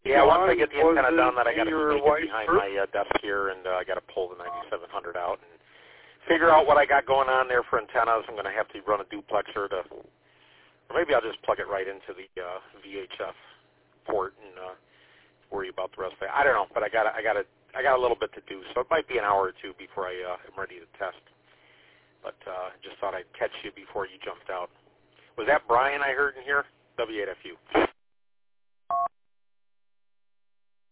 Yeah, once I get the antenna done, then I got to your sneak it behind my desk here, and I got to pull the 9700 out and figure out what I got going on there for antennas. I'm going to have to run a duplexer to, or maybe I'll just plug it right into the VHF port and worry about the rest of it. I don't know, but I got a little bit to do, so it might be an hour or two before I am ready to test. But just thought I'd catch you before you jumped out. Was that Brian I heard in here? W8FU.